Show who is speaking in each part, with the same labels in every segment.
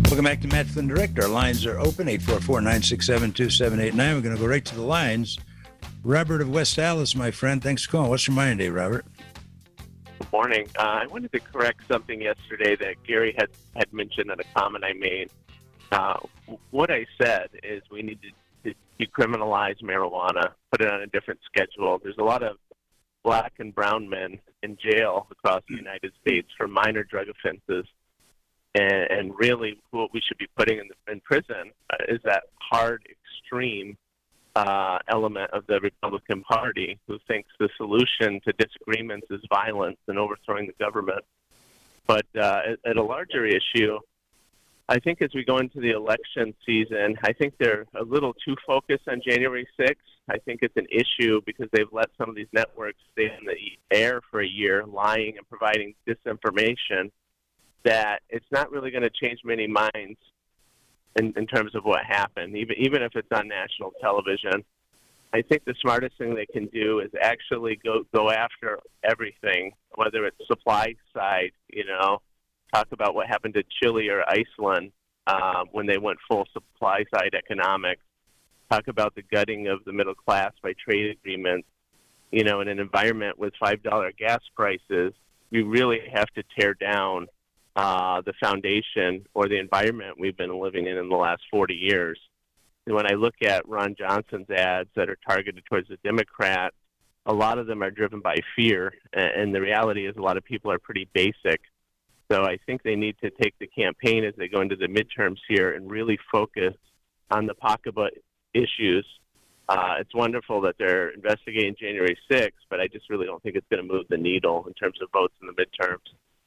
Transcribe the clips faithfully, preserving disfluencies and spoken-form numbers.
Speaker 1: Welcome back to Matt Flynn Direct. Our lines are open, eight four four, nine six seven, two seven eight nine. We're going to go right to the lines. Robert of West Allis, my friend. Thanks for calling. What's your mind today, Robert?
Speaker 2: Good morning. Uh, I wanted to correct something yesterday that Gary had, had mentioned in a comment I made. Uh, what I said is we need to, to decriminalize marijuana, put it on a different schedule. There's a lot of black and brown men in jail across the United States for minor drug offenses. And, and really what we should be putting in, the, in prison uh, is that hard, extreme uh, element of the Republican Party who thinks the solution to disagreements is violence and overthrowing the government. But uh, at, at a larger issue, I think as we go into the election season, I think they're a little too focused on January sixth. I think it's an issue because they've let some of these networks stay in the air for a year, lying and providing disinformation, that it's not really going to change many minds in, in terms of what happened, even even if it's on national television. I think the smartest thing they can do is actually go, go after everything, whether it's supply side, you know, talk about what happened to Chile or Iceland uh, when they went full supply side economics, talk about the gutting of the middle class by trade agreements. You know, in an environment with five dollar gas prices, we really have to tear down Uh, the foundation or the environment we've been living in in the last forty years. And when I look at Ron Johnson's ads that are targeted towards the Democrats, a lot of them are driven by fear, and the reality is a lot of people are pretty basic. So I think they need to take the campaign as they go into the midterms here and really focus on the pocketbook issues. Uh, it's wonderful that they're investigating January sixth, but I just really don't think it's going to move the needle in terms of votes in the midterms.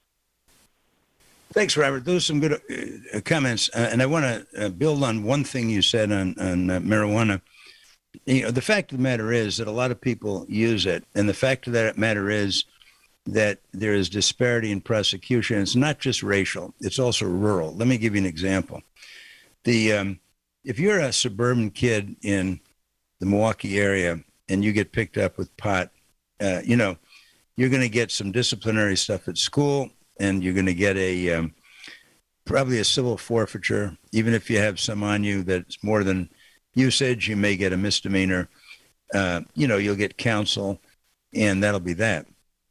Speaker 1: Thanks, Robert. Those are some good uh, comments, uh, and I want to uh, build on one thing you said on, on uh, marijuana. You know, the fact of the matter is that a lot of people use it, and the fact of the matter is that there is disparity in prosecution. It's not just racial; it's also rural. Let me give you an example. The um, if you're a suburban kid in the Milwaukee area and you get picked up with pot, uh, you know, you're going to get some disciplinary stuff at school. And you're going to get a um, probably a civil forfeiture. Even if you have some on you that's more than usage, you may get a misdemeanor. Uh, you know, you'll get counsel, and that'll be that.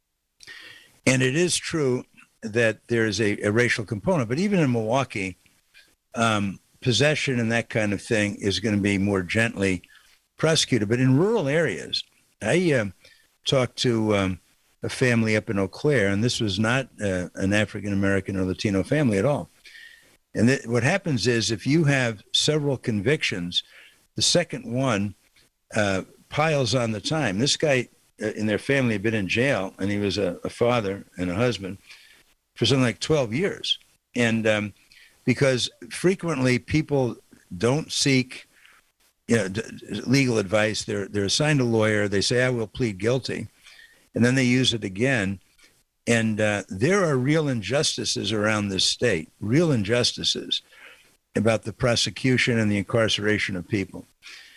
Speaker 1: And it is true that there is a, a racial component. But even in Milwaukee, um, possession and that kind of thing is going to be more gently prosecuted. But in rural areas, I uh, talked to Um, a family up in Eau Claire, and this was not uh, an African-American or Latino family at all. And th- what happens is if you have several convictions, the second one uh, piles on the time. This guy uh, in their family had been in jail, and he was a, a father and a husband for something like twelve years. And um, because frequently people don't seek you know, d- legal advice, they're, they're assigned a lawyer, they say, I will plead guilty. And then they use it again. And uh, there are real injustices around this state, real injustices about the prosecution and the incarceration of people.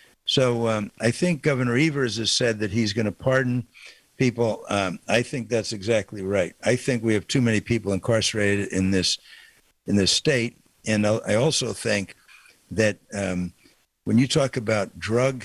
Speaker 1: So um, I think Governor Evers has said that he's going to pardon people. Um, I think that's exactly right. I think we have too many people incarcerated in this in this state. And I also think that um, when you talk about drug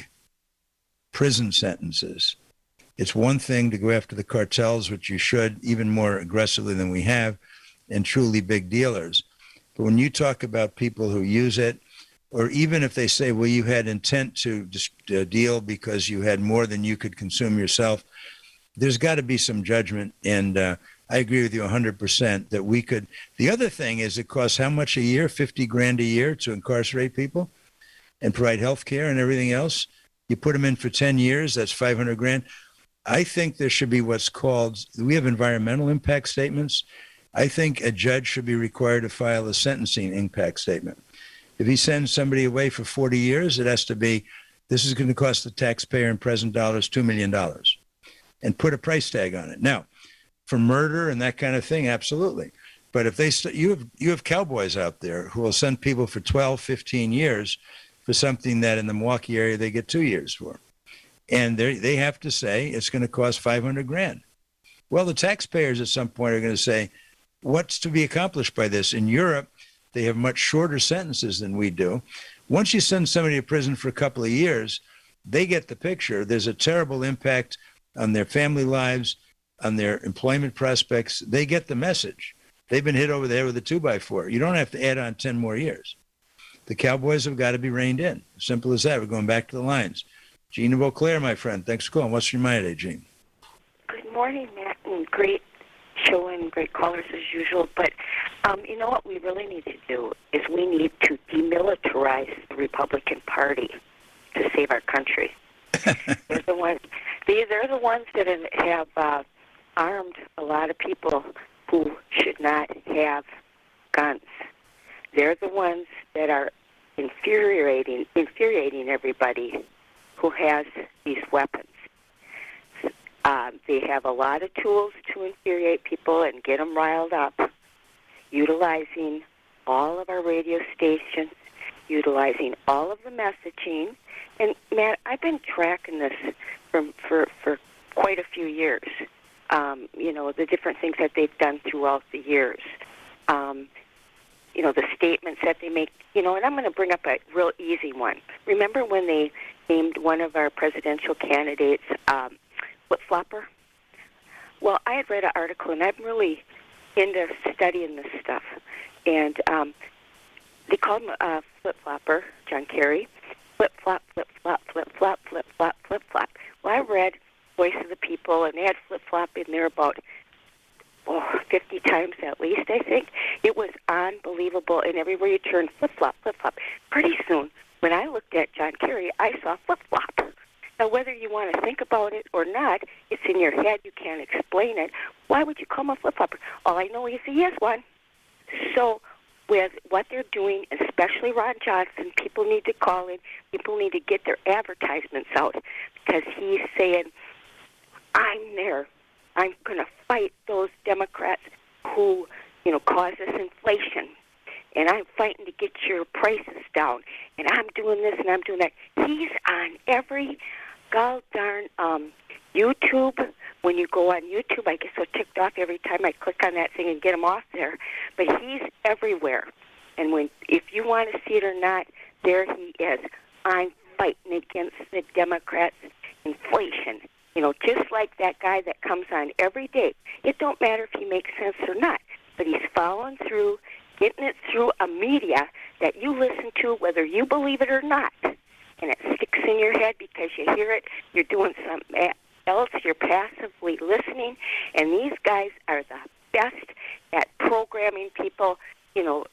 Speaker 1: prison sentences, it's one thing to go after the cartels, which you should, even more aggressively than we have, and truly big dealers. But when you talk about people who use it, or even if they say, well, you had intent to uh, deal because you had more than you could consume yourself, there's got to be some judgment. And uh, I agree with you one hundred percent that we could. The other thing is it costs how much a year? fifty grand a year to incarcerate people and provide health care and everything else. You put them in for ten years, that's five hundred grand. I think there should be what's called, we have environmental impact statements. I think a judge should be required to file a sentencing impact statement. If he sends somebody away for forty years, it has to be, this is going to cost the taxpayer in present dollars two million dollars, and put a price tag on it. Now, for murder and that kind of thing, absolutely. But if they, st- you have you have cowboys out there who will send people for twelve, fifteen years for something that in the Milwaukee area they get two years for. And they they have to say it's going to cost five hundred grand. Well, the taxpayers at some point are going to say, what's to be accomplished by this? In Europe, They have much shorter sentences than we do. Once you send somebody to prison for a couple of years, they get the picture. There's a terrible impact on their family lives, on their employment prospects. They get the message. They've been hit over there with a two by four. You don't have to add on ten more years. The Cowboys have got to be reined in. Simple as that. We're going back to the Lions. Gene of Eau Claire, my friend. Thanks for calling. What's your mind today, Gene?
Speaker 3: Good morning, Matt, and great show and great callers as usual. But um, you know what we really need to do is we need to demilitarize the Republican Party to save our country. They're the ones. These are the ones that have uh, armed a lot of people who should not have guns. They're the ones that are infuriating, infuriating everybody who has these weapons. Um, they have a lot of tools to infuriate people and get them riled up, utilizing all of our radio stations, utilizing all of the messaging. And, Matt, I've been tracking this for, for, for quite a few years, um, you know, the different things that they've done throughout the years. Um, you know, the statements that they make, you know, and I'm going to bring up a real easy one. Remember when they named one of our presidential candidates um, flip-flopper? Well, I had read an article, and I'm really into studying this stuff. And um, they called him uh, flip-flopper, John Kerry. Flip-flop, flip-flop, flip-flop, flip-flop, flip-flop. Well, I read Voice of the People, and they had flip-flop in there about oh, fifty times at least, I think. It was unbelievable, and everywhere you turn, flip-flop, flip-flop. Pretty soon, when I looked at John Kerry, I saw flip-flop. Now, whether you want to think about it or not, it's in your head. You can't explain it. Why would you call him a flip-flopper? All I know is he is one. So with what they're doing, especially Ron Johnson, people need to call in. People need to get their advertisements out because he's saying, I'm there. I'm going to fight those Democrats who, you know, cause us inflation. And I'm fighting to get your prices down. And I'm doing this and I'm doing that. He's on every god darn um, YouTube. When you go on YouTube, I get so ticked off every time I click on that thing and get him off there. But he's everywhere. And when, if you want to see it or not, there he is. I'm fighting against the Democrats' inflation. You know, just like that guy that comes on every day. It don't matter if he makes sense or not, but he's following through, getting it through a media that you listen to whether you believe it or not. And it sticks in your head because you hear it, you're doing something else, you're passively listening, and these guys are the best at programming people, you know,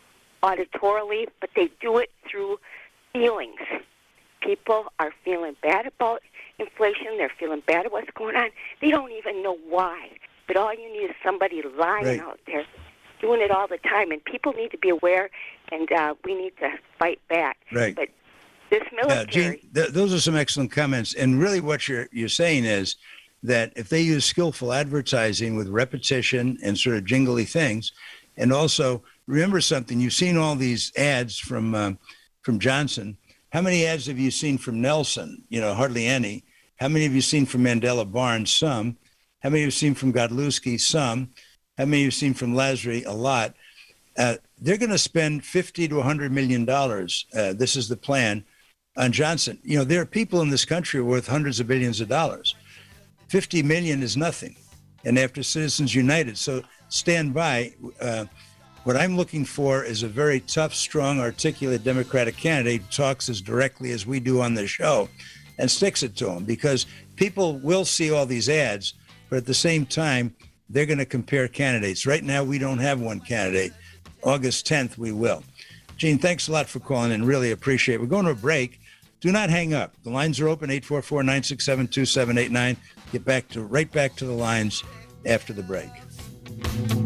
Speaker 3: auditorily, but they do it through feelings. People are feeling bad about inflation. They're feeling bad about what's going on. They don't even know why. But all you need is somebody lying right out there doing it all the time. And people need to be aware, and uh, we need to fight back.
Speaker 1: Right.
Speaker 3: But this military...
Speaker 1: Uh, Gene, th- those are some excellent comments. And really what you're you're saying is that if they use skillful advertising with repetition and sort of jingly things, and also remember something, you've seen all these ads from uh, from Johnson. How many ads have you seen from Nelson? You know, hardly any. How many have you seen from Mandela Barnes? Some. How many have you seen from Godlewski? Some. How many have you seen from Lasry? A lot. Uh, they're going to spend fifty to one hundred million dollars. Uh, this is the plan on Johnson. You know, there are people in this country worth hundreds of billions of dollars. fifty million is nothing. And after Citizens United. So stand by. Uh, What I'm looking for is a very tough, strong, articulate Democratic candidate who talks as directly as we do on this show and sticks it to them, because people will see all these ads, but at the same time, they're going to compare candidates. Right now, we don't have one candidate. August tenth, we will. Gene, thanks a lot for calling in. Really appreciate it. We're going to a break. Do not hang up. The lines are open, eight four four, nine six seven, two seven eight nine. Get back to right back to the lines after the break.